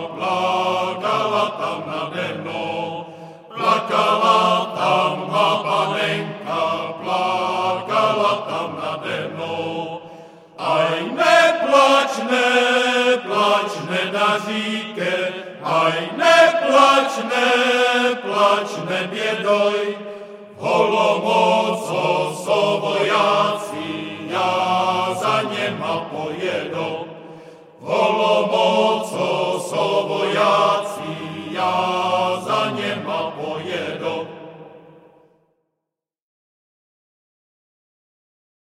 plakala tam nade mnou. Plakala tam má panenka, plakala tam nade mnou. Aj neplač, neplač, nedaříke, aj neplač, neplač, nebiedoj. Holomoco so vojaci, ja za nema pojedom. Holomoco so vojaci, ja